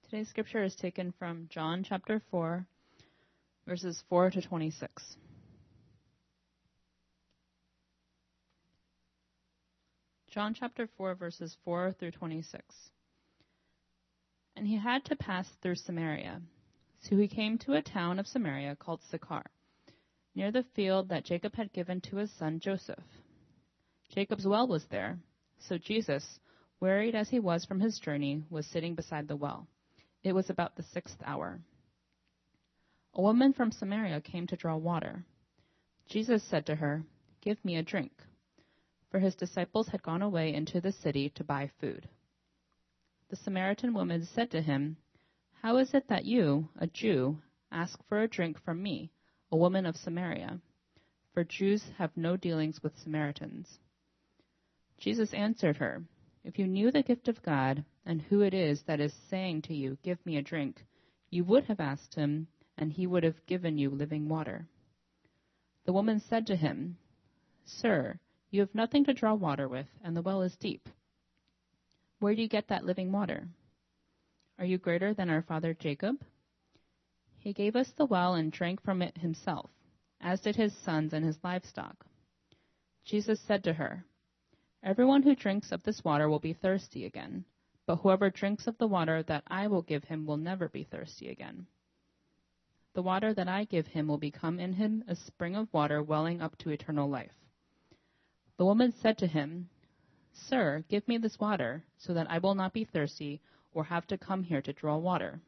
Today's scripture is taken from John chapter 4, verses 4 to 26. John chapter 4, verses 4 through 26. And he had to pass through Samaria. So he came to a town of Samaria called Sychar, near the field that Jacob had given to his son Joseph. Jacob's well was there, so Jesus, wearied as he was from his journey, was sitting beside the well. It was about the 6th hour. A woman from Samaria came to draw water. Jesus said to her, "Give me a drink," for his disciples had gone away into the city to buy food. The Samaritan woman said to him, "How is it that you, a Jew, ask for a drink from me, a woman of Samaria? For Jews have no dealings with Samaritans." Jesus answered her, "If you knew the gift of God and who it is that is saying to you, 'Give me a drink,' you would have asked him, and he would have given you living water." The woman said to him, "Sir, you have nothing to draw water with, and the well is deep. Where do you get that living water? Are you greater than our father Jacob? He gave us the well and drank from it himself, as did his sons and his livestock." Jesus said to her, "Everyone who drinks of this water will be thirsty again, but whoever drinks of the water that I will give him will never be thirsty again. The water that I give him will become in him a spring of water welling up to eternal life." The woman said to him, "Sir, give me this water, so that I will not be thirsty or have to come here to draw water."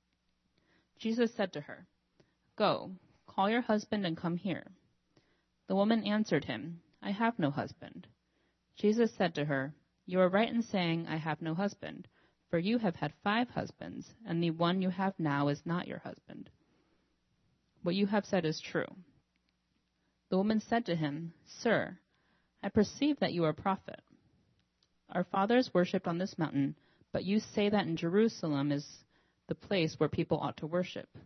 Jesus said to her, "Go, call your husband and come here." The woman answered him, "I have no husband." Jesus said to her, "You are right in saying, 'I have no husband,' for you have had 5 husbands, and the one you have now is not your husband. What you have said is true." The woman said to him, "Sir, I perceive that you are a prophet. Our fathers worshipped on this mountain, but you say that in Jerusalem is the place where people ought to worship."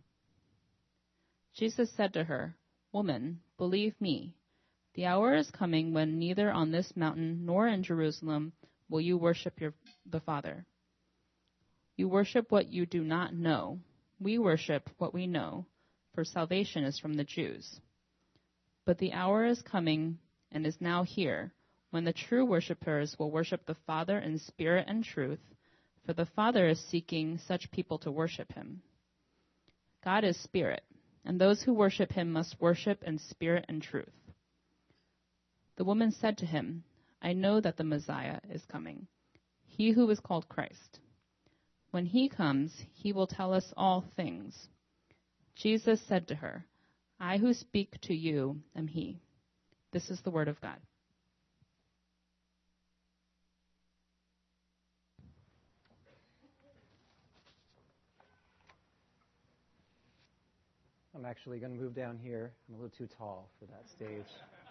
Jesus said to her, "Woman, believe me, the hour is coming when neither on this mountain nor in Jerusalem will you worship the Father. You worship what you do not know. We worship what we know, for salvation is from the Jews. But the hour is coming and is now here when the true worshippers will worship the Father in spirit and truth, for the Father is seeking such people to worship him. God is spirit, and those who worship him must worship in spirit and truth." The woman said to him, "I know that the Messiah is coming, he who is called Christ. When he comes, he will tell us all things." Jesus said to her, "I who speak to you am he." This is the word of God. I'm actually going to move down here. I'm a little too tall for that stage.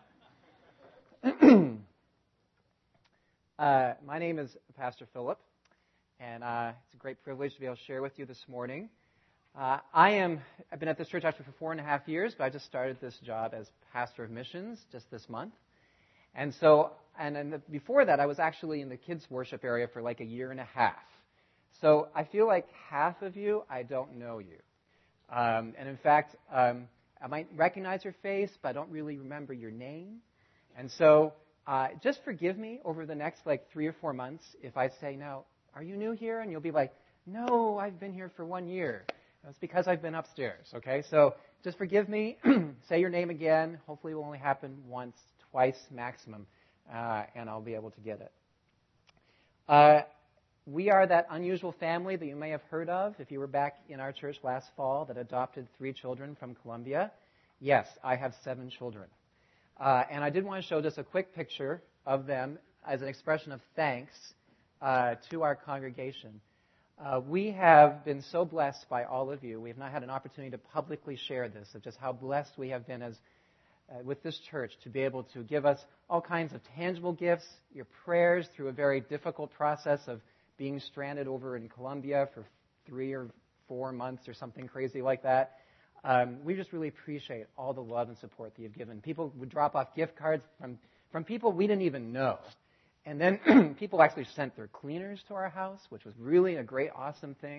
My name is Pastor Philip, and it's a great privilege to be able to share with you this morning. I've been at this church actually for 4.5 years, but I just started this job as pastor of missions just this month. And before that, I was actually in the kids' worship area for like 1.5 years. So I feel like half of you, I don't know you. And in fact, I might recognize your face, but I don't really remember your name. And so just forgive me over the next 3 or 4 months if I say, "Now, are you new here?" And you'll be like, "No, I've been here for 1 year. That's because I've been upstairs." Okay, so just forgive me. Say your name again. Hopefully it will only happen once, twice maximum, and I'll be able to get it. We are that unusual family that you may have heard of if you were back in our church last fall that adopted 3 children from Colombia. Yes, I have 7 children. And I did want to show just a quick picture of them as an expression of thanks to our congregation. We have been so blessed by all of you. We have not had an opportunity to publicly share this, of just how blessed we have been with this church to be able to give us all kinds of tangible gifts, your prayers through a very difficult process of being stranded over in Colombia for 3 or 4 months or something crazy like that. We just really appreciate all the love and support that you've given. People would drop off gift cards from people we didn't even know. And then people actually sent their cleaners to our house, which was really a great, awesome thing.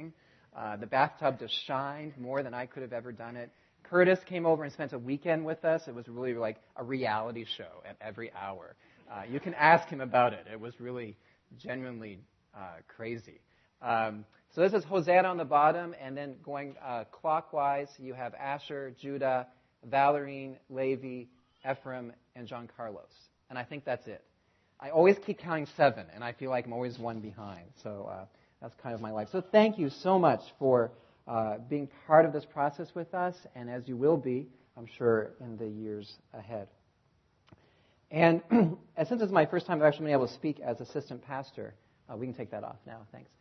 The bathtub just shined more than I could have ever done it. Curtis came over and spent a weekend with us. It was really like a reality show at every hour. You can ask him about it. It was really genuinely crazy. So this is Hosanna on the bottom, and then going clockwise, you have Asher, Judah, Valerine, Levi, Ephraim, and John Carlos. And I think that's it. I always keep counting 7, and I feel like I'm always one behind. So that's kind of my life. So thank you so much for being part of this process with us, and as you will be, I'm sure, in the years ahead. And since it's my first time I've actually been able to speak as assistant pastor, we can take that off now, thanks.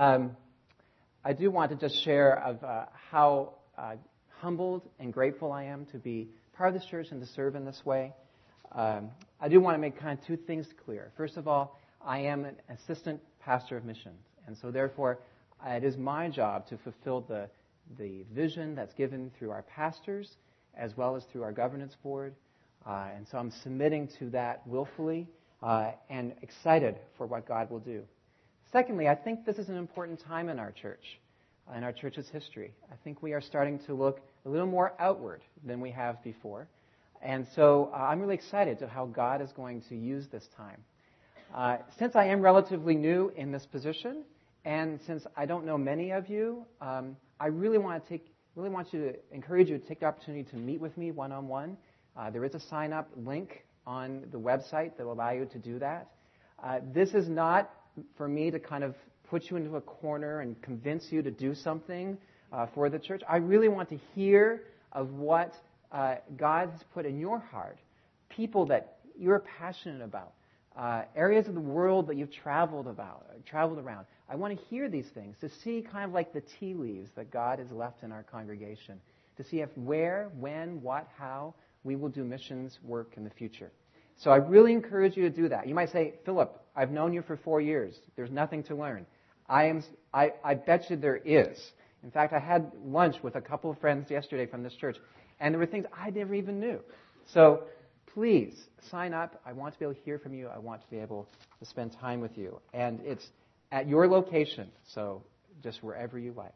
I do want to just share of how humbled and grateful I am to be part of this church and to serve in this way. I do want to make kind of 2 things clear. First of all, I am an assistant pastor of missions, and so therefore it is my job to fulfill the vision that's given through our pastors as well as through our governance board. And so I'm submitting to that willfully and excited for what God will do. Secondly, I think this is an important time in our church, in our church's history. I think we are starting to look a little more outward than we have before. And so I'm really excited to how God is going to use this time. Since I am relatively new in this position, and since I don't know many of you, I really want to encourage you to take the opportunity to meet with me one-on-one. There is a sign-up link on the website that will allow you to do that. This is not for me to kind of put you into a corner and convince you to do something for the church. I really want to hear of what God has put in your heart, people that you're passionate about, areas of the world that you've traveled around. I want to hear these things, to see kind of like the tea leaves that God has left in our congregation, to see if where, when, what, how we will do missions work in the future. So I really encourage you to do that. You might say, Philip, I've known you for 4 years. There's nothing to learn. I bet you there is. In fact, I had lunch with a couple of friends yesterday from this church, and there were things I never even knew. So please sign up. I want to be able to hear from you. I want to be able to spend time with you. And it's at your location, so just wherever you like.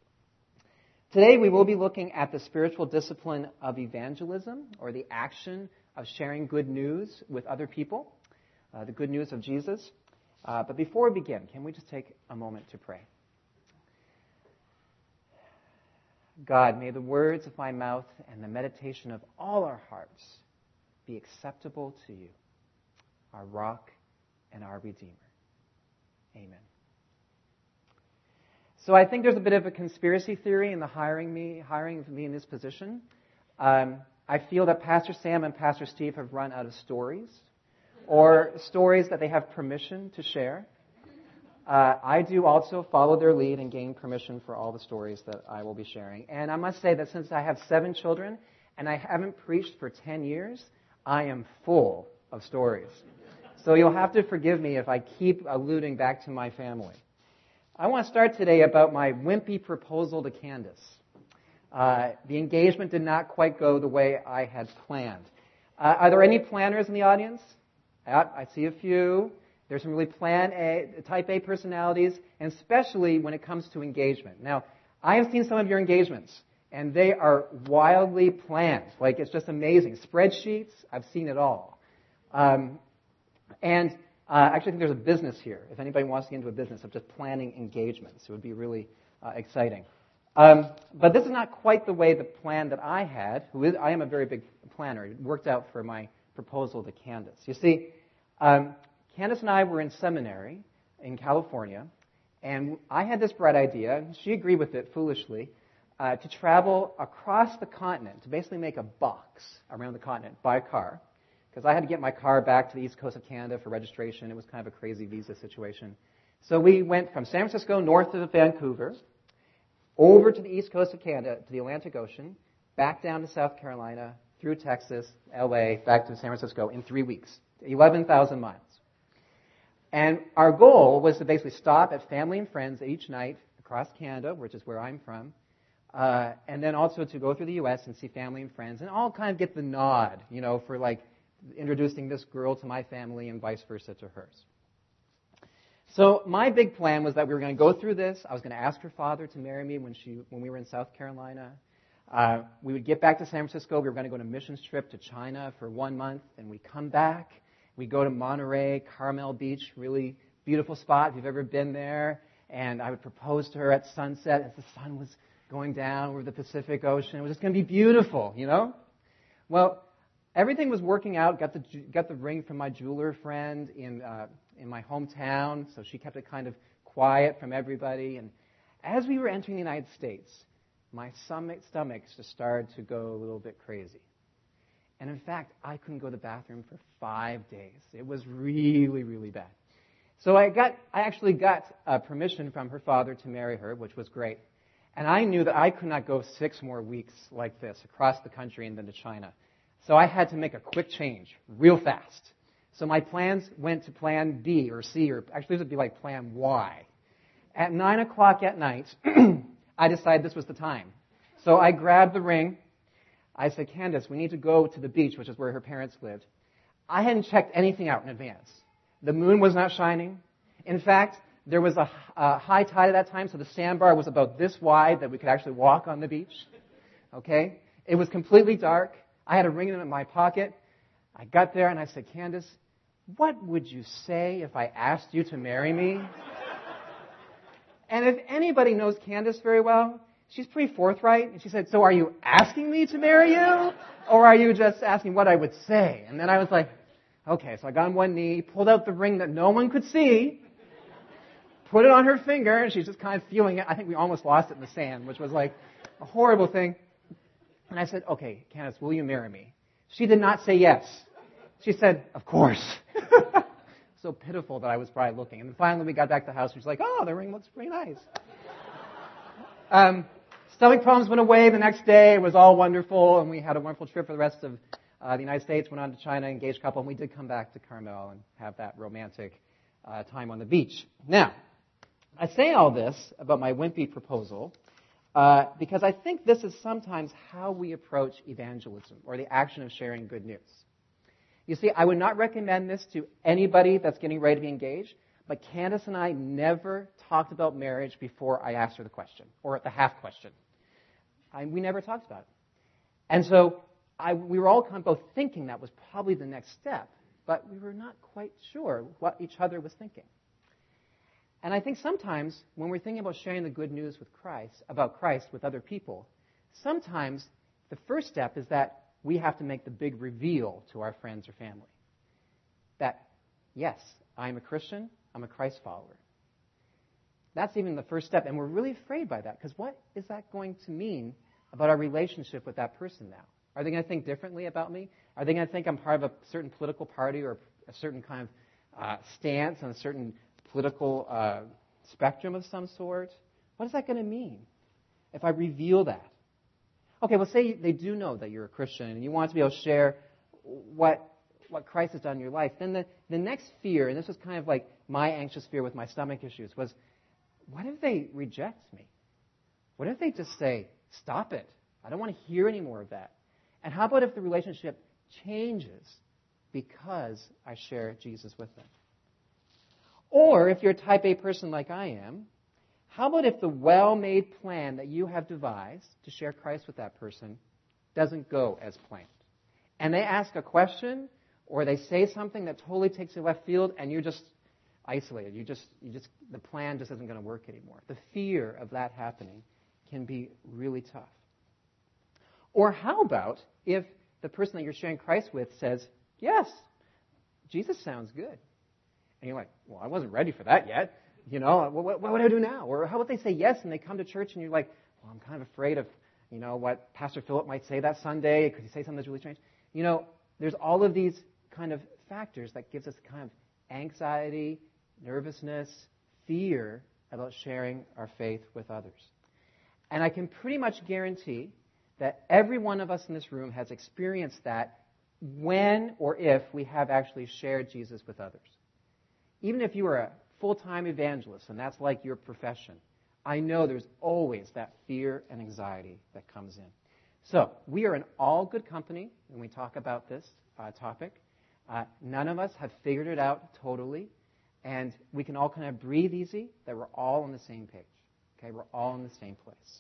Today we will be looking at the spiritual discipline of evangelism, or the action of sharing good news with other people, the good news of Jesus. But before we begin, can we just take a moment to pray? God, may the words of my mouth and the meditation of all our hearts be acceptable to you, our rock and our Redeemer. Amen. So I think there's a bit of a conspiracy theory in the hiring of me in this position. I feel that Pastor Sam and Pastor Steve have run out of stories, or stories that they have permission to share. I do also follow their lead and gain permission for all the stories that I will be sharing. And I must say that since I have 7 children and I haven't preached for 10 years, I am full of stories. So you'll have to forgive me if I keep alluding back to my family. I want to start today about my wimpy proposal to Candace. The engagement did not quite go the way I had planned. Are there any planners in the audience? I see a few. There's some really type A personalities, and especially when it comes to engagement. Now, I have seen some of your engagements, and they are wildly planned. Like, it's just amazing. Spreadsheets, I've seen it all. And I actually think there's a business here, if anybody wants to get into a business of just planning engagements. It would be really exciting. But this is not quite the way the plan that I had. I am a very big planner. It worked out for my proposal to Candace. You see, Candace and I were in seminary in California, and I had this bright idea, and she agreed with it foolishly, to travel across the continent, to basically make a box around the continent by car, because I had to get my car back to the east coast of Canada for registration. It was kind of a crazy visa situation. So we went from San Francisco north of Vancouver, over to the east coast of Canada, to the Atlantic Ocean, back down to South Carolina, through Texas, LA, back to San Francisco in 3 weeks, 11,000 miles. And our goal was to basically stop at family and friends each night across Canada, which is where I'm from, and then also to go through the U.S. and see family and friends, and all kind of get the nod, for like introducing this girl to my family and vice versa to hers. So my big plan was that we were going to go through this. I was going to ask her father to marry me when we were in South Carolina. We would get back to San Francisco. We were going to go on a missions trip to China for 1 month. And we'd come back. We'd go to Monterey, Carmel Beach, really beautiful spot if you've ever been there. And I would propose to her at sunset as the sun was going down over the Pacific Ocean. It was just going to be beautiful, you know? Well, everything was working out. Got the ring from my jeweler friend in my hometown, so she kept it kind of quiet from everybody. And as we were entering the United States, my stomach just started to go a little bit crazy. And in fact, I couldn't go to the bathroom for 5 days. It was really, really bad. So I actually got permission from her father to marry her, which was great. And I knew that I could not go 6 more weeks like this across the country and then to China. So I had to make a quick change real fast. So my plans went to plan B or C, or actually it would be like plan Y. At 9 o'clock at night, I decided this was the time. So I grabbed the ring. I said, Candace, we need to go to the beach, which is where her parents lived. I hadn't checked anything out in advance. The moon was not shining. In fact, there was a high tide at that time, so the sandbar was about this wide that we could actually walk on the beach. Okay? It was completely dark. I had a ring in my pocket. I got there and I said, Candace, what would you say if I asked you to marry me? And if anybody knows Candace very well, she's pretty forthright. And she said, so are you asking me to marry you? Or are you just asking what I would say? And then I was like, okay. So I got on one knee, pulled out the ring that no one could see, put it on her finger, and she's just kind of feeling it. I think we almost lost it in the sand, which was like a horrible thing. And I said, okay, Candace, will you marry me? She did not say yes. She said, of course. So pitiful that I was probably looking. And then finally we got back to the house, and she's like, oh, the ring looks pretty nice. Stomach problems went away the next day. It was all wonderful, and we had a wonderful trip for the rest of the United States, went on to China, engaged couple, and we did come back to Carmel and have that romantic time on the beach. Now, I say all this about my wimpy proposal because I think this is sometimes how we approach evangelism or the action of sharing good news. You see, I would not recommend this to anybody that's getting ready to be engaged, but Candace and I never talked about marriage before I asked her the question, or the half question. We never talked about it. And so we were all kind of both thinking that was probably the next step, but we were not quite sure what each other was thinking. And I think sometimes when we're thinking about sharing the good news about Christ with other people, sometimes the first step is that we have to make the big reveal to our friends or family. That, yes, I'm a Christian, I'm a Christ follower. That's even the first step, and we're really afraid by that, because what is that going to mean about our relationship with that person now? Are they going to think differently about me? Are they going to think I'm part of a certain political party or a certain kind of stance on a certain political spectrum of some sort? What is that going to mean if I reveal that? Okay, well, say they do know that you're a Christian and you want to be able to share what Christ has done in your life. Then the next fear, and this was kind of like my anxious fear with my stomach issues, was what if they reject me? What if they just say, stop it. I don't want to hear any more of that. And how about if the relationship changes because I share Jesus with them? Or if you're a type A person like I am, how about if the well-made plan that you have devised to share Christ with that person doesn't go as planned? And they ask a question or they say something that totally takes you left field and you're just isolated. The plan just isn't going to work anymore. The fear of that happening can be really tough. Or how about if the person that you're sharing Christ with says, yes, Jesus sounds good. And you're like, well, I wasn't ready for that yet. You know, what would I do now? Or how about they say yes and they come to church and you're like, well, I'm kind of afraid of, what Pastor Philip might say that Sunday. Could he say something that's really strange? There's all of these kind of factors that gives us kind of anxiety, nervousness, fear about sharing our faith with others. And I can pretty much guarantee that every one of us in this room has experienced that when or if we have actually shared Jesus with others. Even if you are a full-time evangelist and that's like your profession, I know there's always that fear and anxiety that comes in. So we are in all good company when we talk about this topic. None of us have figured it out totally. And we can all kind of breathe easy that we're all on the same page. Okay, we're all in the same place.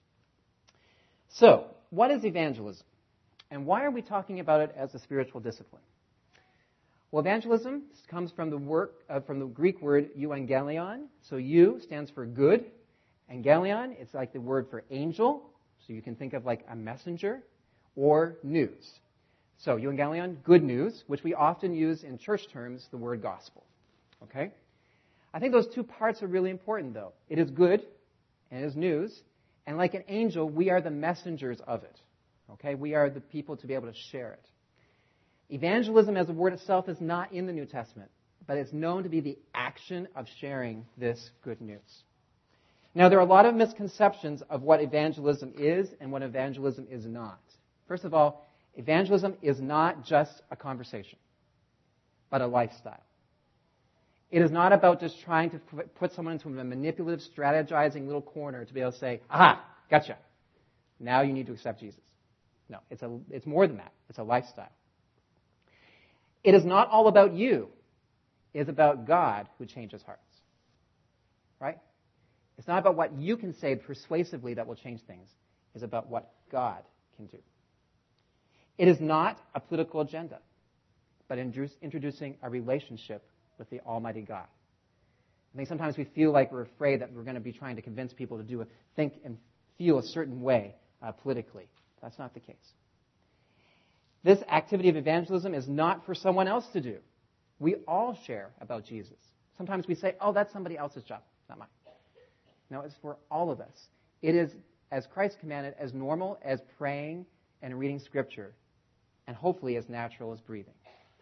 So, what is evangelism? And why are we talking about it as a spiritual discipline? Well, evangelism comes from the Greek word euangelion. So, eu stands for good, and gelion, it's like the word for angel. So you can think of like a messenger, or news. So, euangelion, good news, which we often use in church terms, the word gospel. Okay? I think those two parts are really important, though. It is good, and it is news. And like an angel, we are the messengers of it. Okay? We are the people to be able to share it. Evangelism as a word itself is not in the New Testament, but it's known to be the action of sharing this good news. Now, there are a lot of misconceptions of what evangelism is and what evangelism is not. First of all, evangelism is not just a conversation, but a lifestyle. It is not about just trying to put someone into a manipulative, strategizing little corner to be able to say, aha, gotcha. Now you need to accept Jesus. No, it's more than that. It's a lifestyle. It is not all about you. It is about God who changes hearts. Right? It's not about what you can say persuasively that will change things. It's about what God can do. It is not a political agenda, but introducing a relationship with the Almighty God. I think sometimes we feel like we're afraid that we're going to be trying to convince people to think and feel a certain way politically. That's not the case. This activity of evangelism is not for someone else to do. We all share about Jesus. Sometimes we say, oh, that's somebody else's job, not mine. No, it's for all of us. It is, as Christ commanded, as normal as praying and reading Scripture, and hopefully as natural as breathing.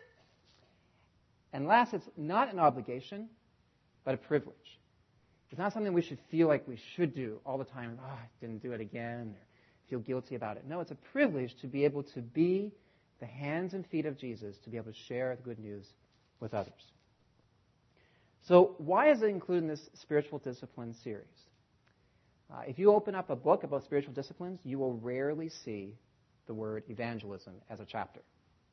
And last, it's not an obligation, but a privilege. It's not something we should feel like we should do all the time. Oh, I didn't do it again, or feel guilty about it. No, it's a privilege to be able to be the hands and feet of Jesus, to be able to share the good news with others. So why is it included in this spiritual discipline series? If you open up a book about spiritual disciplines, you will rarely see the word evangelism as a chapter.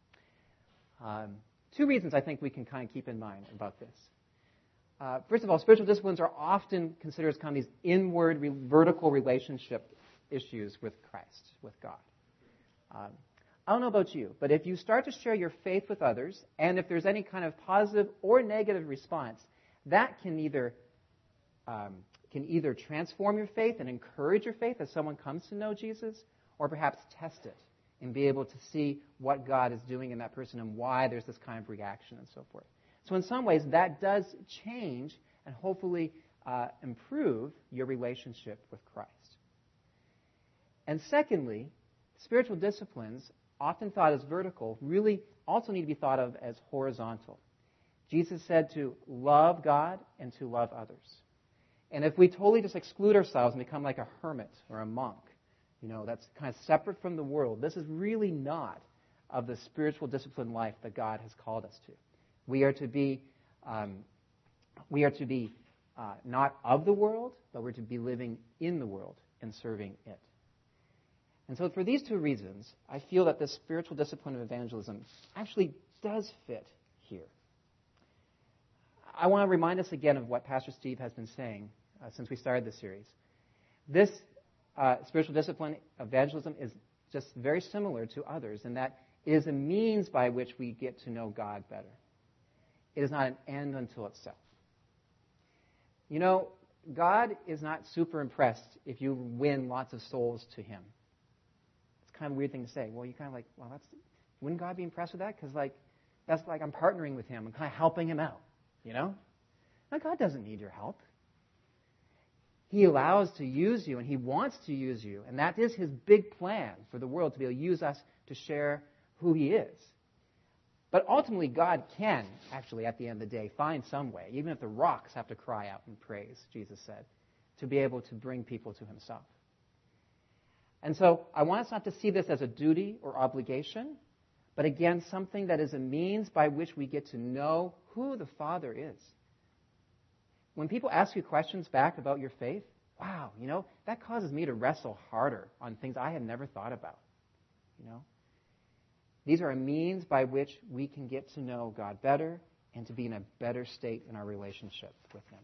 Two reasons I think we can kind of keep in mind about this. First of all, spiritual disciplines are often considered as kind of these inward, vertical relationship issues with Christ, with God. I don't know about you, but if you start to share your faith with others, and if there's any kind of positive or negative response, that can either transform your faith and encourage your faith as someone comes to know Jesus, or perhaps test it and be able to see what God is doing in that person and why there's this kind of reaction and so forth. So in some ways, that does change and hopefully improve your relationship with Christ. And secondly, spiritual disciplines, often thought as vertical, really also need to be thought of as horizontal. Jesus said to love God and to love others. And if we totally just exclude ourselves and become like a hermit or a monk, that's kind of separate from the world, this is really not of the spiritual discipline life that God has called us to. We are to be not of the world, but we're to be living in the world and serving it. And so for these two reasons, I feel that this spiritual discipline of evangelism actually does fit here. I want to remind us again of what Pastor Steve has been saying since we started this series. This spiritual discipline, evangelism, is just very similar to others in that it is a means by which we get to know God better. It is not an end unto itself. God is not super impressed if you win lots of souls to Him. It's kind of a weird thing to say. Well, you're kind of like, well, wouldn't God be impressed with that? Because that's like I'm partnering with Him. I'm kind of helping Him out, Now, God doesn't need your help. He allows to use you, and He wants to use you. And that is His big plan for the world, to be able to use us to share who He is. But ultimately, God can actually, at the end of the day, find some way, even if the rocks have to cry out in praise, Jesus said, to be able to bring people to Himself. And so I want us not to see this as a duty or obligation, but again, something that is a means by which we get to know who the Father is. When people ask you questions back about your faith, wow, that causes me to wrestle harder on things I had never thought about. These are a means by which we can get to know God better and to be in a better state in our relationship with Him.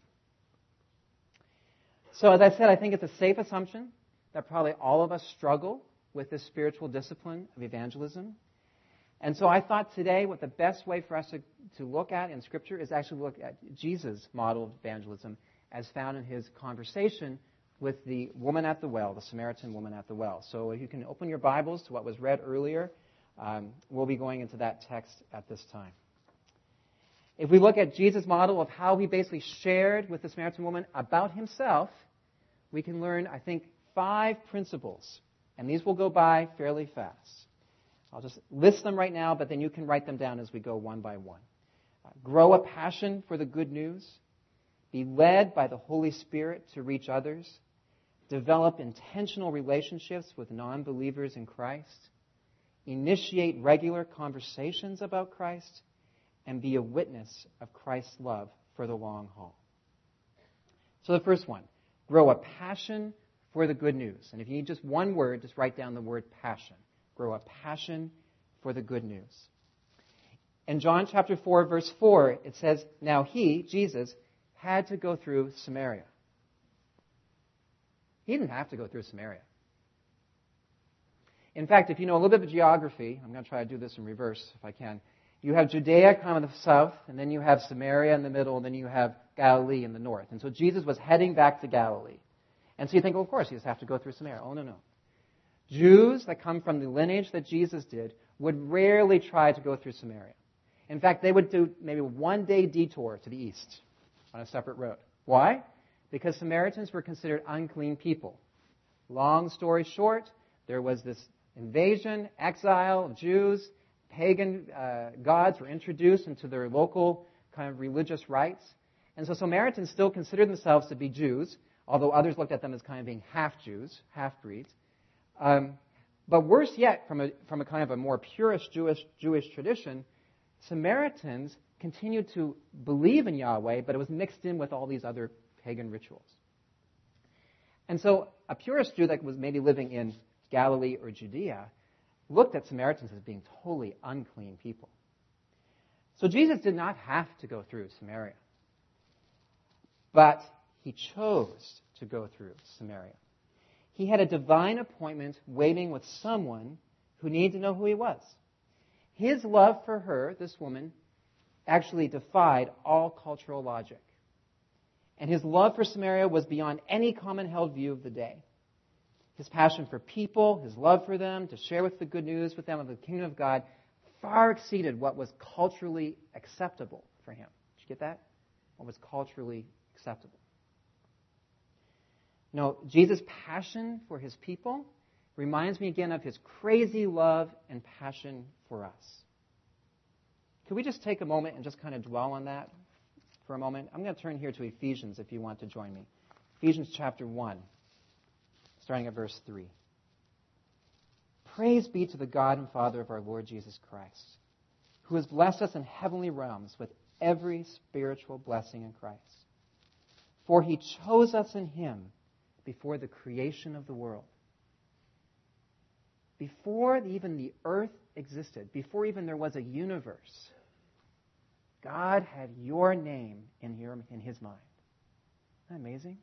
So as I said, I think it's a safe assumption that probably all of us struggle with this spiritual discipline of evangelism. And so I thought today what the best way for us to look at in Scripture is actually look at Jesus' model of evangelism as found in His conversation with the woman at the well, the Samaritan woman at the well. So if you can open your Bibles to what was read earlier, we'll be going into that text at this time. If we look at Jesus' model of how He basically shared with the Samaritan woman about Himself, we can learn, I think, 5 principles. And these will go by fairly fast. I'll just list them right now, but then you can write them down as we go one by one. Grow a passion for the good news. Be led by the Holy Spirit to reach others. Develop intentional relationships with non-believers in Christ. Initiate regular conversations about Christ. And be a witness of Christ's love for the long haul. So the first one, grow a passion for the good news. And if you need just one word, just write down the word passion. Grow a passion for the good news. In John chapter 4, verse 4, it says, now He, Jesus, had to go through Samaria. He didn't have to go through Samaria. In fact, if you know a little bit of geography, I'm going to try to do this in reverse if I can. You have Judea kind of in the south, and then you have Samaria in the middle, and then you have Galilee in the north. And so Jesus was heading back to Galilee. And so you think, well, of course, he just have to go through Samaria. Oh, no. Jews that come from the lineage that Jesus did would rarely try to go through Samaria. In fact, they would do maybe a one-day detour to the east on a separate road. Why? Because Samaritans were considered unclean people. Long story short, there was this invasion, exile of Jews. Pagan gods were introduced into their local kind of religious rites. And so Samaritans still considered themselves to be Jews, although others looked at them as kind of being half-Jews, half-breeds. But worse yet, from a kind of a more purist Jewish tradition, Samaritans continued to believe in Yahweh, but it was mixed in with all these other pagan rituals. And so a purist Jew that was maybe living in Galilee or Judea looked at Samaritans as being totally unclean people. So Jesus did not have to go through Samaria. But He chose to go through Samaria. He had a divine appointment waiting with someone who needed to know who He was. His love for her, this woman, actually defied all cultural logic. And His love for Samaria was beyond any common held view of the day. His passion for people, His love for them, to share with the good news with them of the kingdom of God, far exceeded what was culturally acceptable for Him. Did you get that? What was culturally acceptable. No, Jesus' passion for His people reminds me again of His crazy love and passion for us. Could we just take a moment and just kind of dwell on that for a moment? I'm going to turn here to Ephesians if you want to join me. Ephesians chapter 1, starting at verse 3. Praise be to the God and Father of our Lord Jesus Christ, who has blessed us in heavenly realms with every spiritual blessing in Christ. For He chose us in Him before the creation of the world. Before even the earth existed, before even there was a universe, God had your name in His mind. Isn't that amazing?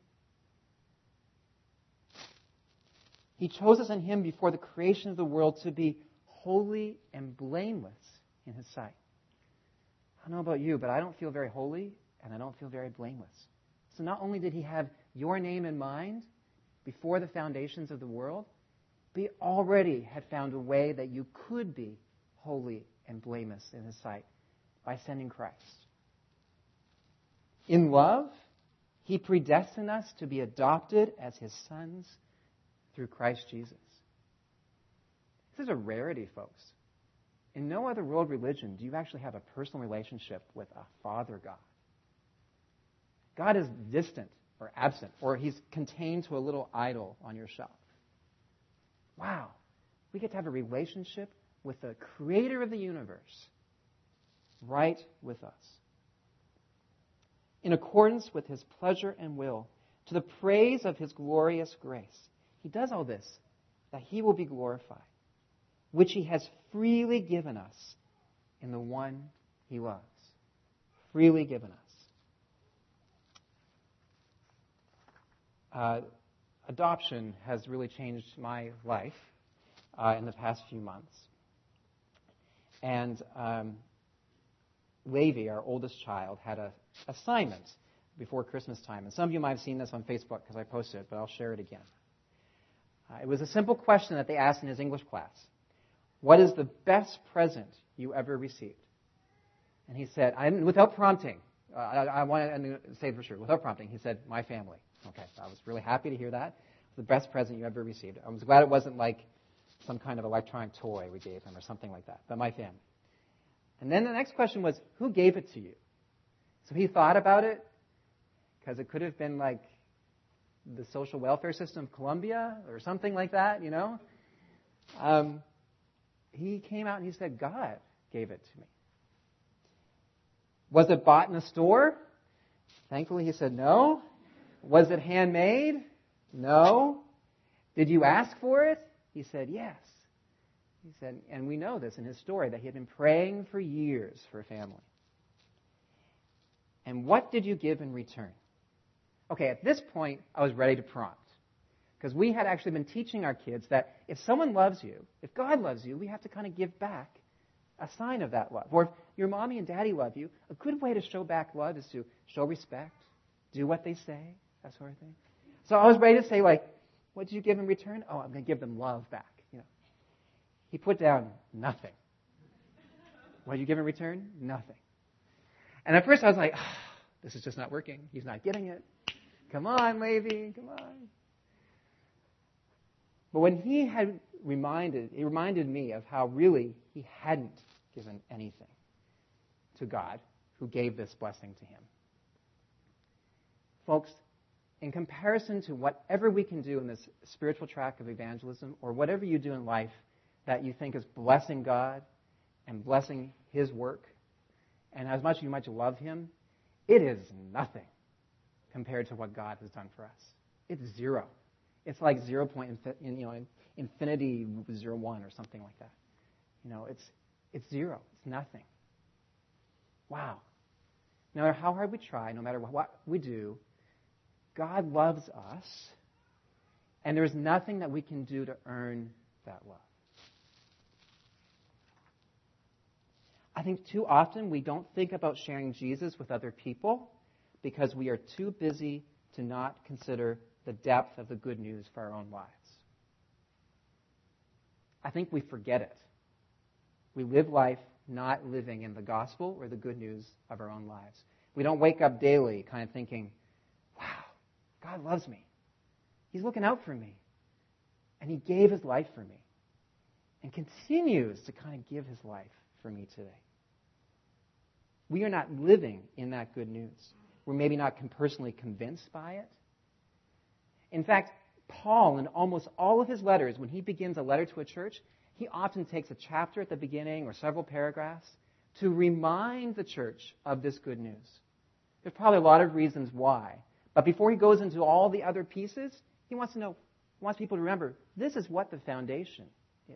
He chose us in Him before the creation of the world to be holy and blameless in His sight. I don't know about you, but I don't feel very holy and I don't feel very blameless. So not only did He have your name in mind before the foundations of the world, but He already had found a way that you could be holy and blameless in His sight by sending Christ. In love, He predestined us to be adopted as His sons through Christ Jesus. This is a rarity, folks. In no other world religion do you actually have a personal relationship with a Father God. God is distant or absent, or He's contained to a little idol on your shelf. Wow. We get to have a relationship with the Creator of the universe right with us. In accordance with His pleasure and will, to the praise of His glorious grace. He does all this that He will be glorified, which He has freely given us in the one He loves. freely given us. Adoption has really changed my life in the past few months. And Levi, our oldest child, had an assignment before Christmas time. And some of you might have seen this on Facebook because I posted it, but I'll share it again. It was a simple question that they asked in his English class. What is the best present you ever received? And he said, without prompting, I want to say it for sure, without prompting, he said, my family. Okay, I was really happy to hear that. It's the best present you ever received. I was glad it wasn't like some kind of electronic toy we gave him or something like that, but my family. And then the next question was, who gave it to you? So he thought about it, because it could have been like the social welfare system of Colombia or something like that, you know. He came out and he said, God gave it to me. Was it bought in a store? Thankfully, he said no. Was it handmade? No. Did you ask for it? He said yes. He said, and we know this in his story, that he had been praying for years for a family. And what did you give in return? Okay, at this point, I was ready to prompt. Because we had actually been teaching our kids that if someone loves you, if God loves you, we have to kind of give back a sign of that love. Or if your mommy and daddy love you, a good way to show back love is to show respect, do what they say, that sort of thing. So I was ready to say, like, what did you give in return? Oh, I'm going to give them love back. You know. He put down nothing. What did you give in return? Nothing. And at first I was like, oh, this is just not working. He's not getting it. Come on, Levi, come on. But when he reminded me of how really he hadn't given anything to God who gave this blessing to him. Folks, in comparison to whatever we can do in this spiritual track of evangelism, or whatever you do in life that you think is blessing God and blessing his work, and as much as you might love him, it is nothing compared to what God has done for us. It's zero. It's like infinity 01 or something like that. You know, it's zero. It's nothing. Wow. No matter how hard we try, no matter what we do, God loves us, and there's nothing that we can do to earn that love. I think too often we don't think about sharing Jesus with other people because we are too busy to not consider the depth of the good news for our own lives. I think we forget it. We live life not living in the gospel or the good news of our own lives. We don't wake up daily kind of thinking, wow, God loves me. He's looking out for me. And he gave his life for me. And continues to kind of give his life for me today. We are not living in that good news. We're maybe not personally convinced by it. In fact, Paul, in almost all of his letters, when he begins a letter to a church, he often takes a chapter at the beginning or several paragraphs to remind the church of this good news. There's probably a lot of reasons why. But before he goes into all the other pieces, he wants people to remember, this is what the foundation is.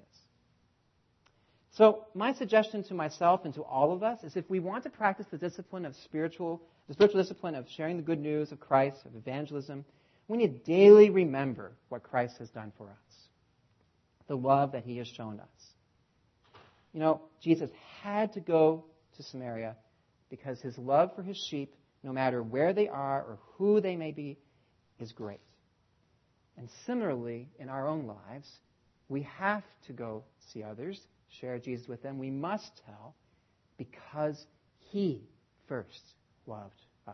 So my suggestion to myself and to all of us is if we want to practice the spiritual discipline of sharing the good news of Christ, of evangelism, we need to daily remember what Christ has done for us, the love that he has shown us. You know, Jesus had to go to Samaria because his love for his sheep, no matter where they are or who they may be, is great. And similarly, in our own lives, we have to go see others, share Jesus with them. We must tell because he first loved us.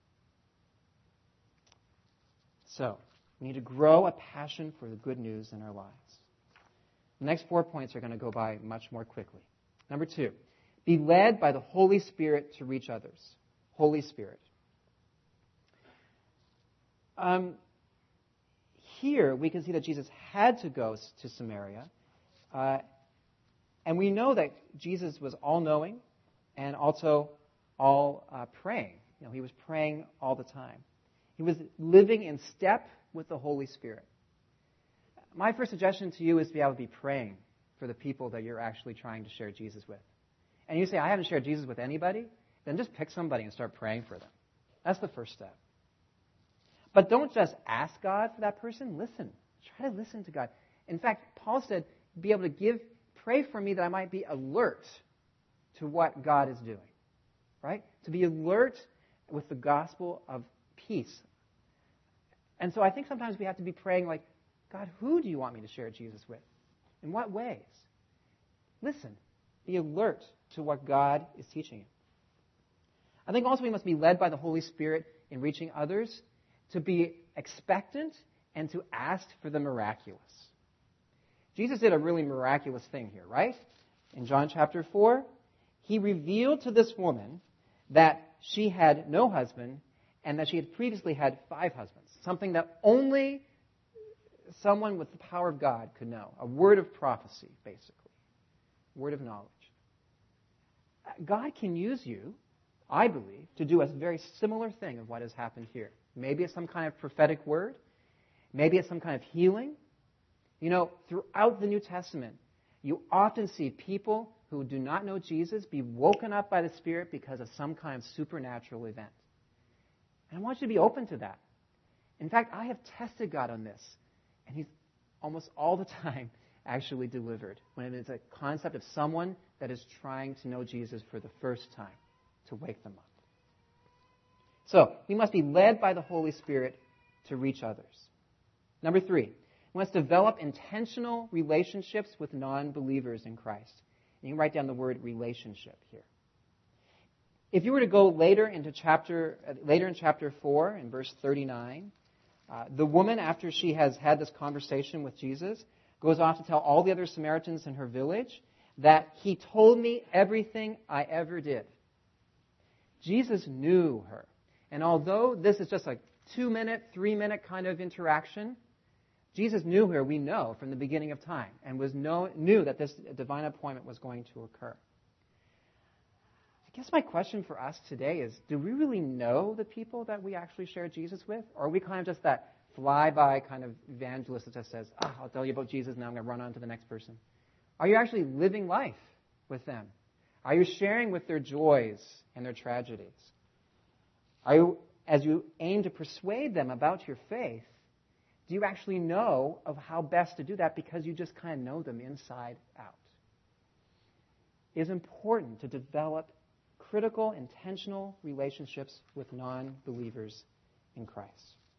So, we need to grow a passion for the good news in our lives. The next 4 points are going to go by much more quickly. Number 2, be led by the Holy Spirit to reach others. Holy Spirit. Here, we can see that Jesus had to go to Samaria. And we know that Jesus was all-knowing and also all-praying. You know, he was praying all the time. He was living in step with the Holy Spirit. My first suggestion to you is to be able to be praying for the people that you're actually trying to share Jesus with. And you say, I haven't shared Jesus with anybody. then just pick somebody and start praying for them. That's the first step. But don't just ask God for that person. Listen. Try to listen to God. In fact, Paul said, be able to pray for me that I might be alert to what God is doing. Right? To be alert with the gospel of peace. And so I think sometimes we have to be praying like, God, who do you want me to share Jesus with? In what ways? Listen. Be alert to what God is teaching you. I think also we must be led by the Holy Spirit in reaching others, to be expectant and to ask for the miraculous. Jesus did a really miraculous thing here, right? In John chapter 4, he revealed to this woman that she had no husband and that she had previously had 5 husbands, something that only someone with the power of God could know. A word of prophecy, basically. Word of knowledge. God can use you, I believe, to do a very similar thing of what has happened here. Maybe it's some kind of prophetic word. Maybe it's some kind of healing. You know, throughout the New Testament, you often see people who do not know Jesus be woken up by the Spirit because of some kind of supernatural event. And I want you to be open to that. In fact, I have tested God on this, and He's almost all the time actually delivered when it is a concept of someone that is trying to know Jesus for the first time, to wake them up. So, we must be led by the Holy Spirit to reach others. Number 3, we must develop intentional relationships with non-believers in Christ. And you can write down the word relationship here. If you were to go later in chapter 4, in verse 39, the woman, after she has had this conversation with Jesus, goes off to tell all the other Samaritans in her village that he told me everything I ever did. Jesus knew her. And although this is just a 2-minute, 3-minute kind of interaction, Jesus knew her, we know, from the beginning of time, and knew that this divine appointment was going to occur. I guess my question for us today is, do we really know the people that we actually share Jesus with? Or are we kind of just that fly-by kind of evangelist that just says, I'll tell you about Jesus, now I'm going to run on to the next person? Are you actually living life with them? Are you sharing with their joys and their tragedies? Are you, as you aim to persuade them about your faith, do you actually know of how best to do that because you just kind of know them inside out? It is important to develop critical, intentional relationships with non-believers in Christ.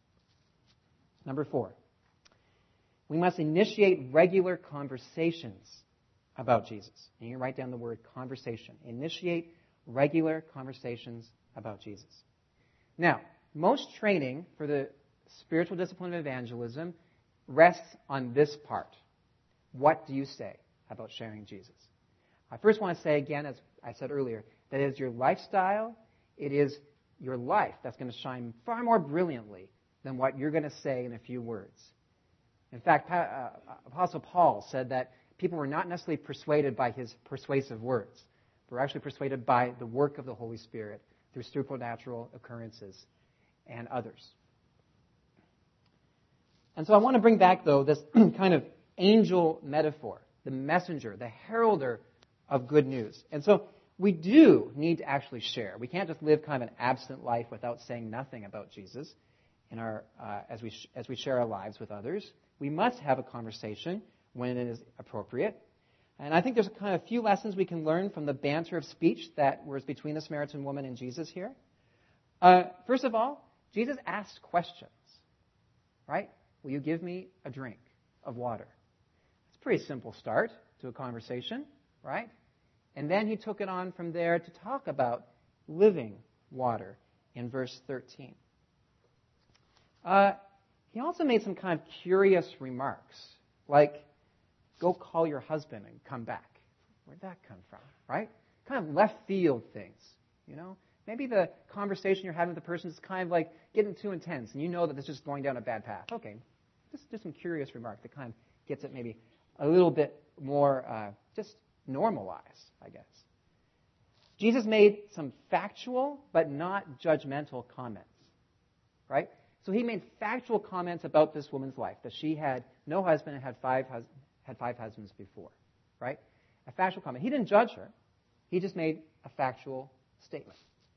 Number 4, we must initiate regular conversations about Jesus. And you can write down the word conversation. Initiate regular conversations about Jesus. Now, most training for the spiritual discipline of evangelism rests on this part. What do you say about sharing Jesus? I first want to say again, as I said earlier, that it is your lifestyle, it is your life that's going to shine far more brilliantly than what you're going to say in a few words. In fact, Apostle Paul said that people were not necessarily persuaded by his persuasive words, but were actually persuaded by the work of the Holy Spirit through supernatural occurrences and others. And so I want to bring back, though, this kind of angel metaphor, the messenger, the heralder of good news. And so we do need to actually share. We can't just live kind of an absent life without saying nothing about Jesus in our as we share our lives with others. We must have a conversation when it is appropriate. And I think there's kind of a few lessons we can learn from the banter of speech that was between the Samaritan woman and Jesus here. First of all, Jesus asked questions, right? Will you give me a drink of water? It's a pretty simple start to a conversation, right? And then he took it on from there to talk about living water in verse 13. He also made some kind of curious remarks, like, go call your husband and come back. Where'd that come from, right? Kind of left field things, you know? Maybe the conversation you're having with the person is kind of like getting too intense, and you know that this is just going down a bad path. Okay, just some curious remark that kind of gets it maybe a little bit more just normalized, I guess. Jesus made some factual but not judgmental comments, right? So he made factual comments about this woman's life, that she had no husband and had five husbands before, right? A factual comment. He didn't judge her. He just made a factual statement.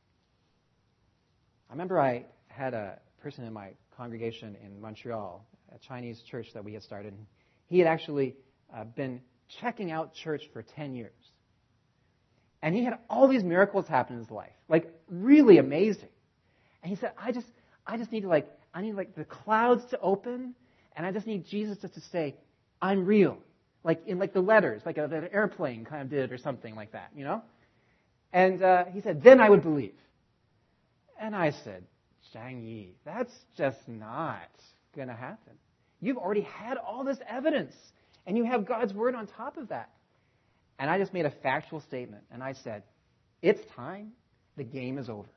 I remember I had a person in my congregation in Montreal, a Chinese church that we had started. He had actually been checking out church for 10 years. And he had all these miracles happen in his life, like really amazing. And he said, I just need to I need the clouds to open, and I just need Jesus just to say, I'm real. Like in the letters, like an airplane kind of did or something like that, you know? And he said, then I would believe. And I said, Zhang Yi, that's just not going to happen. You've already had all this evidence, and you have God's word on top of that. And I just made a factual statement, and I said, it's time. The game is over.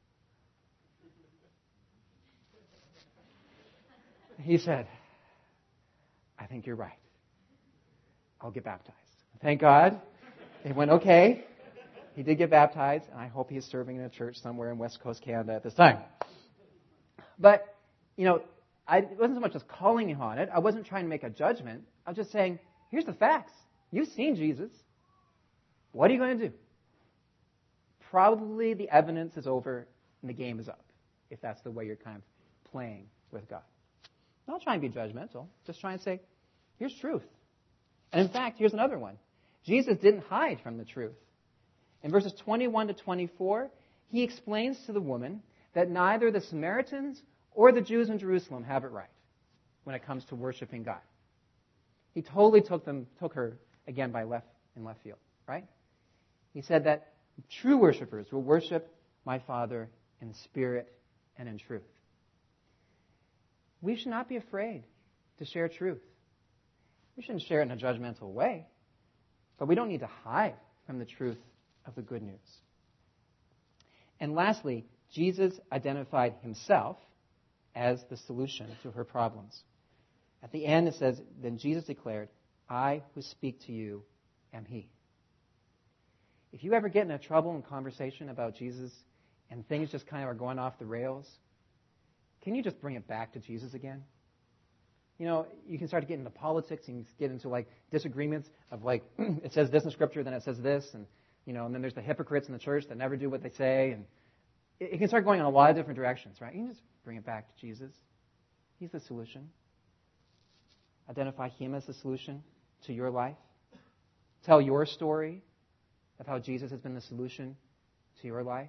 He said, I think you're right. I'll get baptized. Thank God. It went okay. He did get baptized, and I hope he's serving in a church somewhere in West Coast Canada at this time. But, it wasn't so much as calling him on it. I wasn't trying to make a judgment. I was just saying, here's the facts. You've seen Jesus. What are you going to do? Probably the evidence is over and the game is up, if that's the way you're kind of playing with God. I'm not trying to be judgmental. Just trying to say, here's truth. And in fact, here's another one. Jesus didn't hide from the truth. In verses 21 to 24, he explains to the woman that neither the Samaritans or the Jews in Jerusalem have it right when it comes to worshiping God. He totally took her again by left field, right? He said that true worshipers will worship my Father in spirit and in truth. We should not be afraid to share truth. We shouldn't share it in a judgmental way, but we don't need to hide from the truth of the good news. And lastly, Jesus identified himself as the solution to her problems. At the end it says, then Jesus declared, I who speak to you am he. If you ever get in a trouble in conversation about Jesus and things just kind of are going off the rails, can you just bring it back to Jesus again? You can start to get into politics and get into disagreements of it says this in Scripture, then it says this, and and then there's the hypocrites in the church that never do what they say, and it can start going in a lot of different directions, right? You can just bring it back to Jesus. He's the solution. Identify him as the solution to your life. Tell your story of how Jesus has been the solution to your life.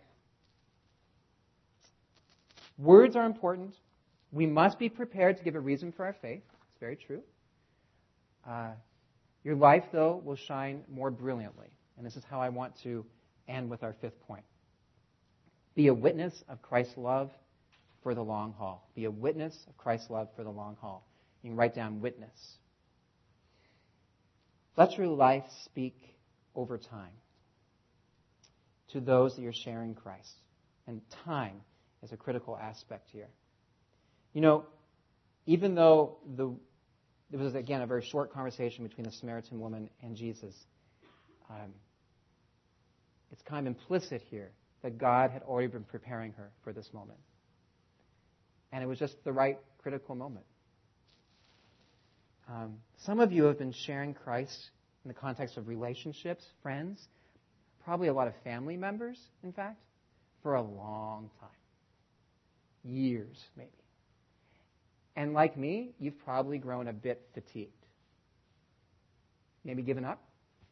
Words are important. We must be prepared to give a reason for our faith. It's very true. Your life, though, will shine more brilliantly. And this is how I want to end with our fifth point. Be a witness of Christ's love for the long haul. Be a witness of Christ's love for the long haul. You can write down witness. Let your life speak over time to those that you're sharing Christ. And time is a critical aspect here. Even though there was, again, a very short conversation between the Samaritan woman and Jesus, it's kind of implicit here that God had already been preparing her for this moment. And it was just the right critical moment. Some of you have been sharing Christ in the context of relationships, friends, probably a lot of family members, in fact, for a long time. Years, maybe. And like me, you've probably grown a bit fatigued. Maybe given up.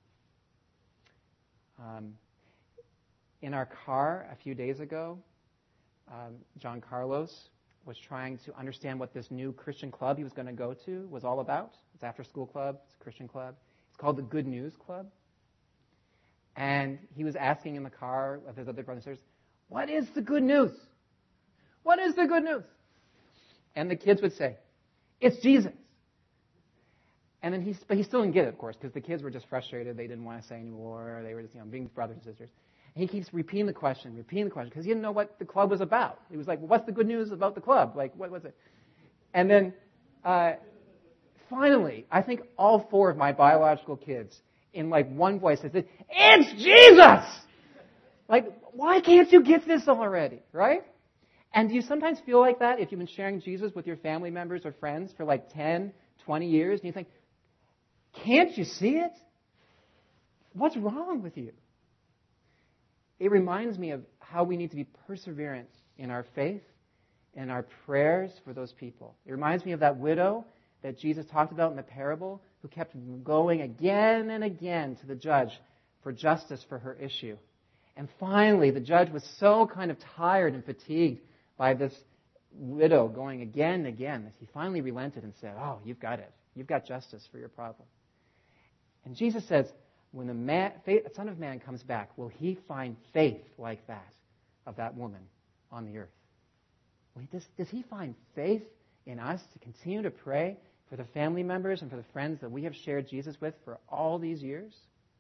In our car a few days ago, John Carlos was trying to understand what this new Christian club he was going to go to was all about. It's an after-school club. It's a Christian club. It's called the Good News Club. And he was asking in the car of his other brothers and sisters, what is the good news? What is the good news? And the kids would say, it's Jesus. And then but he still didn't get it, of course, because the kids were just frustrated. They didn't want to say anymore. They were just, being brothers and sisters. And he keeps repeating the question, because he didn't know what the club was about. He was like, well, what's the good news about the club? What was it? And then, finally, I think all four of my biological kids, in one voice, said, it's Jesus! Why can't you get this already, right? And do you sometimes feel like that if you've been sharing Jesus with your family members or friends for 10, 20 years, and you think, can't you see it? What's wrong with you? it reminds me of how we need to be perseverant in our faith and our prayers for those people. It reminds me of that widow that Jesus talked about in the parable who kept going again and again to the judge for justice for her issue. And finally, the judge was so kind of tired and fatigued by this widow going again and again that he finally relented and said, "Oh, you've got it. You've got justice for your problem." And Jesus says, when the Son of Man comes back, will he find faith like that of that woman on the earth? Well, does he find faith in us to continue to pray for the family members and for the friends that we have shared Jesus with for all these years?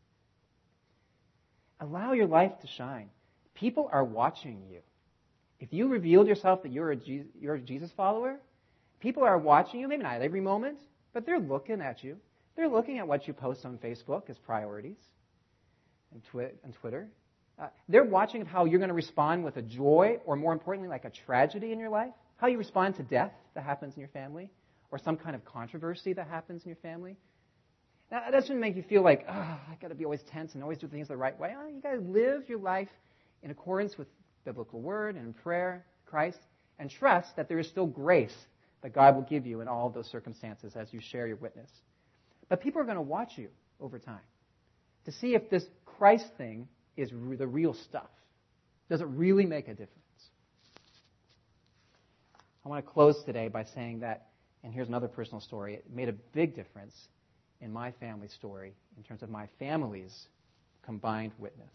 Allow your life to shine. People are watching you. If you revealed yourself that you're a Jesus follower, people are watching you, maybe not every moment, but they're looking at you. They're looking at what you post on Facebook as priorities and Twitter. They're watching how you're going to respond with a joy, or more importantly, like a tragedy in your life. How you respond to death that happens in your family, or some kind of controversy that happens in your family. Now, that shouldn't make you feel like, I got to be always tense and always do things the right way. You got to live your life in accordance with biblical word and prayer, Christ, and trust that there is still grace that God will give you in all of those circumstances as you share your witness. But people are going to watch you over time to see if this Christ thing is the real stuff. Does it really make a difference? I want to close today by saying that, and here's another personal story, it made a big difference in my family story in terms of my family's combined witness.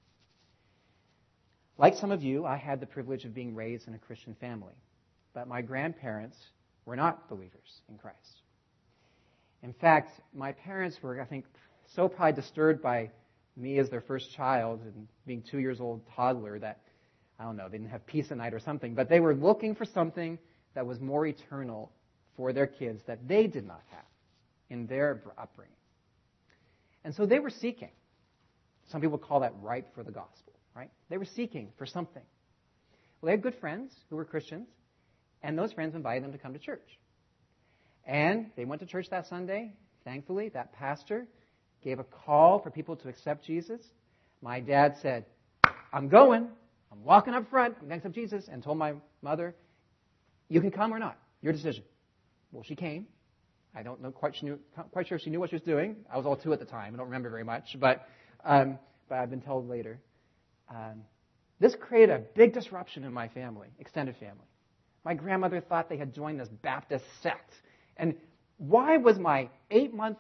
Like some of you, I had the privilege of being raised in a Christian family, but my grandparents were not believers in Christ. In fact, my parents were, I think, so probably disturbed by me as their first child and being 2 years old toddler that, I don't know, they didn't have peace at night or something, but they were looking for something that was more eternal for their kids that they did not have in their upbringing. And so they were seeking. Some people call that ripe for the gospel, right? They were seeking for something. Well, they had good friends who were Christians, and those friends invited them to come to church. And they went to church that Sunday. Thankfully, that pastor gave a call for people to accept Jesus. My dad said, I'm going. I'm walking up front. I'm going to accept Jesus. And told my mother, you can come or not. Your decision. Well, she came. I don't know quite sure if she knew what she was doing. I was all 2 at the time. I don't remember very much. But I've been told later. This created a big disruption in my family, extended family. My grandmother thought they had joined this Baptist sect. And why was my 8-month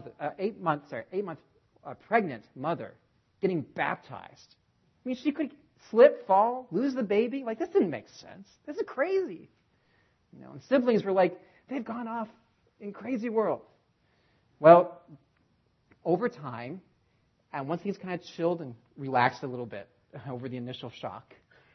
pregnant mother getting baptized? I mean, she could slip, fall, lose the baby. Like, this didn't make sense. This is crazy. And siblings were like, they've gone off in crazy world. Well, over time, and once things kind of chilled and relaxed a little bit over the initial shock,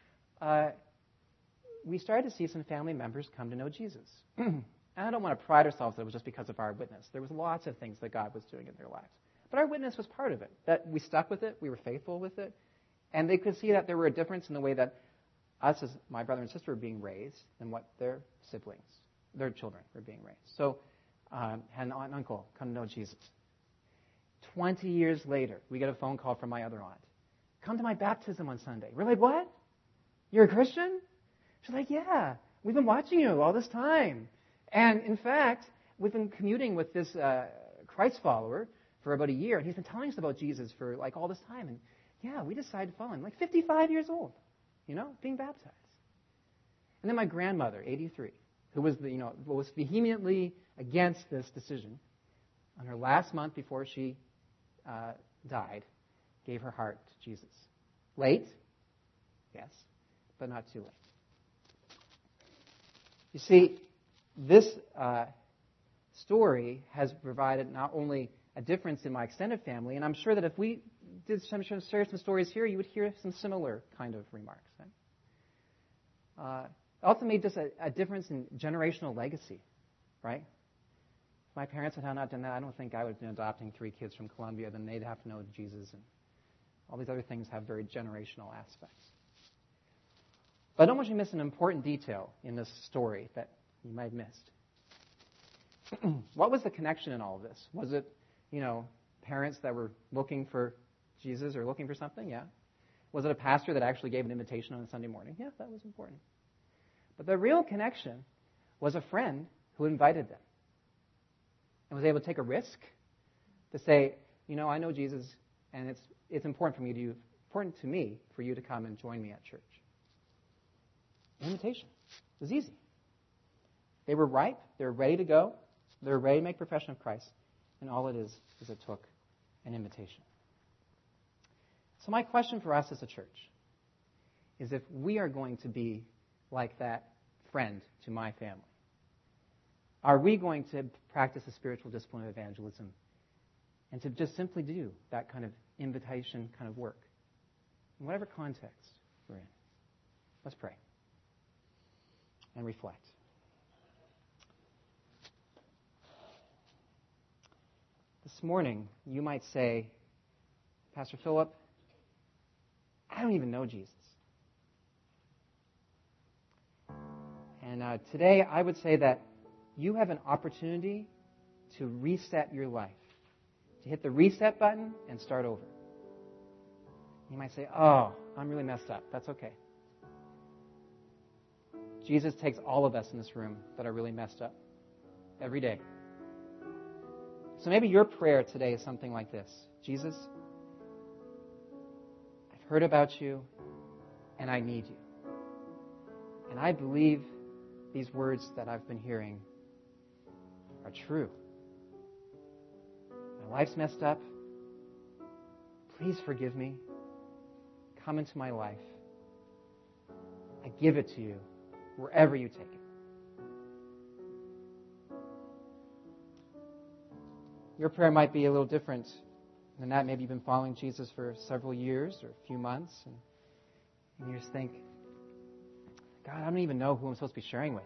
we started to see some family members come to know Jesus. And I don't want to pride ourselves that it was just because of our witness. There was lots of things that God was doing in their lives. But our witness was part of it, that we stuck with it, we were faithful with it, and they could see that there were a difference in the way that us as my brother and sister were being raised and what their siblings, their children were being raised. So, had an aunt and uncle come to know Jesus. 20 years later, we get a phone call from my other aunt. Come to my baptism on Sunday. We're like, what? You're a Christian? She's like, yeah, we've been watching you all this time. And in fact, we've been commuting with this Christ follower for about a year, and he's been telling us about Jesus for like all this time. And yeah, we decided to follow him, like 55 years old, being baptized. And then my grandmother, 83, who was was vehemently against this decision, on her last month before she died, gave her heart to Jesus. Late, yes, but not too late. You see, this story has provided not only a difference in my extended family, and I'm sure that if we did share some stories here, you would hear some similar kind of remarks. It also made just a difference in generational legacy, right? If my parents had not done that, I don't think I would have been adopting 3 kids from Colombia. Then they'd have to know Jesus, and all these other things have very generational aspects. But I don't want you to miss an important detail in this story that you might have missed. What was the connection in all of this? Was it, parents that were looking for Jesus or looking for something? Yeah. Was it a pastor that actually gave an invitation on a Sunday morning? Yeah, that was important. But the real connection was a friend who invited them and was able to take a risk to say, I know Jesus, and it's important to me for you to come and join me at church. Invitation. It was easy. They were ripe. They were ready to go. They were ready to make profession of Christ. And all it is it took an invitation. So my question for us as a church is if we are going to be like that friend to my family, are we going to practice the spiritual discipline of evangelism and to just simply do that kind of invitation kind of work in whatever context we're in? Let's pray and reflect. This morning, you might say, Pastor Philip, I don't even know Jesus. And today, I would say that you have an opportunity to reset your life, to hit the reset button and start over. You might say, oh, I'm really messed up. That's okay. Jesus takes all of us in this room that are really messed up every day. So maybe your prayer today is something like this. Jesus, I've heard about you, and I need you. And I believe these words that I've been hearing are true. My life's messed up. Please forgive me. Come into my life. I give it to you wherever you take it. Your prayer might be a little different than that. Maybe you've been following Jesus for several years or a few months, and you just think, God, I don't even know who I'm supposed to be sharing with.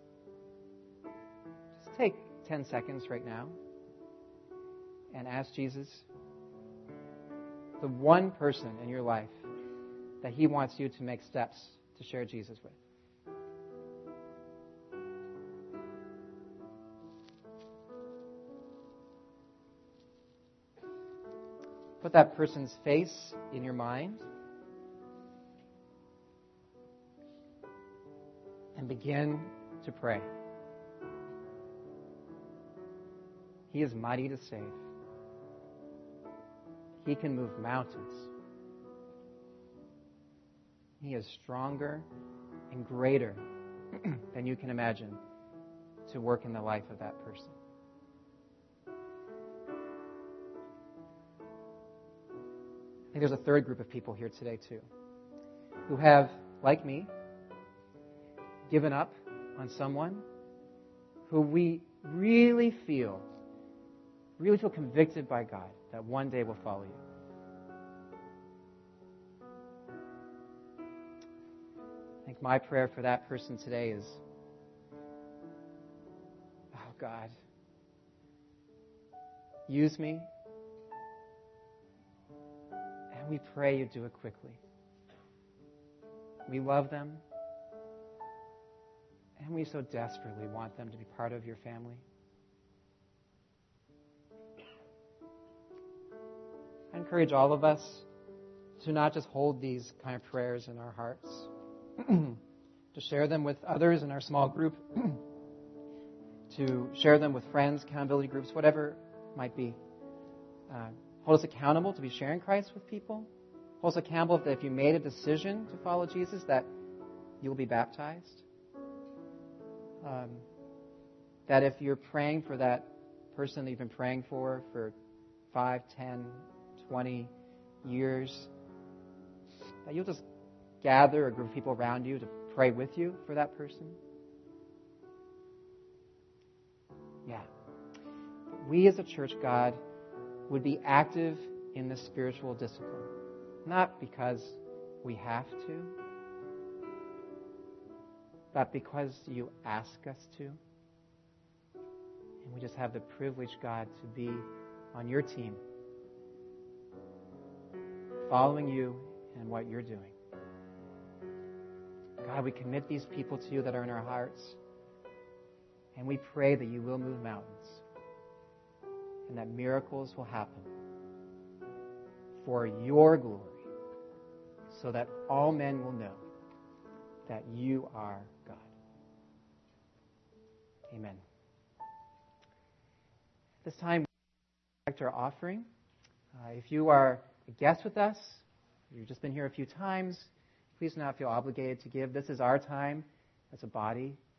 Just take 10 seconds right now and ask Jesus, the one person in your life that He wants you to make steps to share Jesus with. Put that person's face in your mind and begin to pray. He is mighty to save. He can move mountains. He is stronger and greater than you can imagine to work in the life of that person. I think there's a third group of people here today, too, who have, like me, given up on someone who we really feel convicted by God that one day will follow you. I think my prayer for that person today is, oh God, use me. And we pray you do it quickly. We love them. And we so desperately want them to be part of your family. I encourage all of us to not just hold these kind of prayers in our hearts, to share them with others in our small group, to share them with friends, accountability groups, whatever it might be. Hold us accountable to be sharing Christ with people. Hold us accountable that if you made a decision to follow Jesus, that you'll be baptized. That if you're praying for that person that you've been praying for 5, 10, 20 years, that you'll just gather a group of people around you to pray with you for that person. Yeah. We as a church, God, would be active in this spiritual discipline. Not because we have to, but because you ask us to. And we just have the privilege, God, to be on your team, following you and what you're doing. God, we commit these people to you that are in our hearts, and we pray that you will move mountains and that miracles will happen for your glory, so that all men will know that you are God. Amen. This time, we collect our offering. If you are a guest with us, you've just been here a few times, please do not feel obligated to give. This is our time as a body